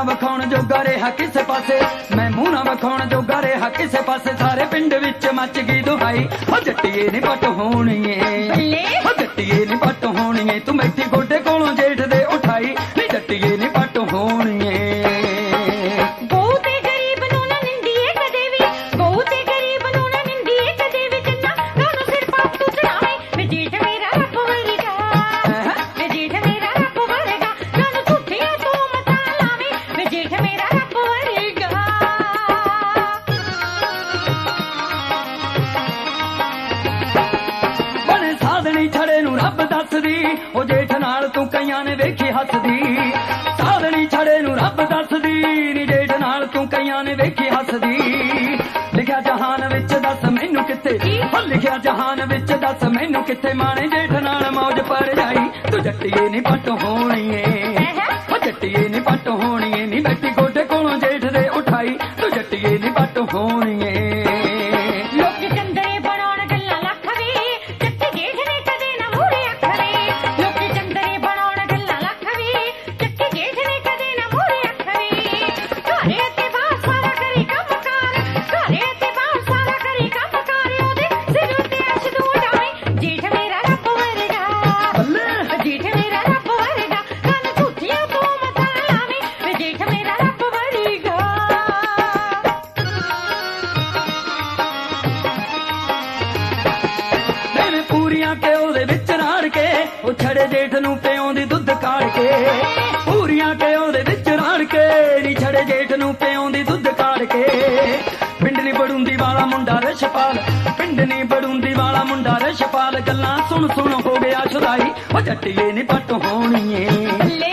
ਵਿਖਾਉਣ ਜੋਗਾ ਰਿਹਾ ਕਿਸੇ ਪਾਸੇ, ਮੈਂ ਮੂੰਹ ਨਾ ਵਿਖਾਉਣ ਜੋਗਾ ਰਿਹਾ ਕਿਸੇ ਪਾਸੇ। ਸਾਰੇ ਪਿੰਡ ਵਿੱਚ ਮੱਚ ਗਈ ਦੁਹਾਈ, ਉਹ ਜੱਟੀਏ ਨੀ ਪੱਟ ਹੋਣੀਏ, ਉਹ ਜੱਟੀਏ ਨੀ ਪੱਟ ਹੋਣੀਏ। ਤੂੰ ਬੈਠੀ ਗੋਡੇ ਕੋਲੋਂ ਜੇਠ ਦੇ ਉਠਾਈ, ਨੀ ਜੱਟੀਏ ਨੀ ਪੱਟ ਹੋਣੀਏ। ਛੜੇ ਨੂੰ ਰੱਬ ਦੱਸਦੀ, ਉਹ ਜੇਠ ਨਾਲ ਤੂੰ ਕਈਆਂ ਨੇ ਵੇਖੀ ਹੱਸਦੀ। ਸਾਧਣੀ ਛੜੇ ਨੂੰ ਰੱਬ ਦੱਸਦੀ, ਨੀ ਜੇਠ ਨਾਲ ਤੂੰ ਕਈਆਂ ਨੇ ਵੇਖੀ ਹੱਸਦੀ। ਲਿਖਿਆ ਜਹਾਨ ਵਿੱਚ ਦੱਸ ਮੈਨੂੰ ਕਿੱਥੇ, ਲਿਖਿਆ ਜਹਾਨ ਵਿੱਚ ਦੱਸ ਮੈਨੂੰ ਕਿੱਥੇ, ਮਾਣੇ ਜੇਠ ਨਾਲ ਮੌਜ ਪਰ ਜਾਈ। ਤੂੰ ਜੱਟੀਏ ਨੀ ਪੱਟ ਹੋਣੀਏ, ਉਹ ਜੱਟੀਏ ਨੀ ਪੱਟ ਹੋਣੀਏ। ਨੀ ਬੈਠੀ ਗੋਡੇ ਕੋਲੋਂ ਜੇਠ ਦੇ ਉਠਾਈ, ਤੂੰ ਜੱਟੀਏ ਨੀ ਪੱਟ ਹੋਣੀਏ। ਪੂਰੀਆਂ ਘਿਓ ਦੇ ਵਿੱਚ ਰਾੜ ਕੇ, ਉਹ ਛੜੇ ਜੇਠ ਨੂੰ ਪਿਆਉਂਦੀ ਦੁੱਧ ਕਾੜ ਕੇ। ਪੂਰੀਆਂ ਘਿਓ ਦੇ ਵਿੱਚ ਰਾੜ ਕੇ, ਨੀ ਛੜੇ ਜੇਠ ਨੂੰ ਪਿਆਉਂਦੀ ਦੁੱਧ ਕਾੜ ਕੇ। ਪਿੰਡ ਨੀ ਬੜੂੰਦੀ ਵਾਲਾ ਮੁੰਡਾ ਰਛਪਾਲ, ਪਿੰਡ ਨੀ ਬੜੂੰਦੀ ਵਾਲਾ ਮੁੰਡਾ ਰਛਪਾਲ। ਗੱਲਾਂ ਸੁਣ ਸੁਣ ਹੋ ਗਿਆ ਛੁਦਾਈ, ਉਹ ਜੱਟੀਏ ਨੀ ਪੱਟ ਹੋਣੀਏ।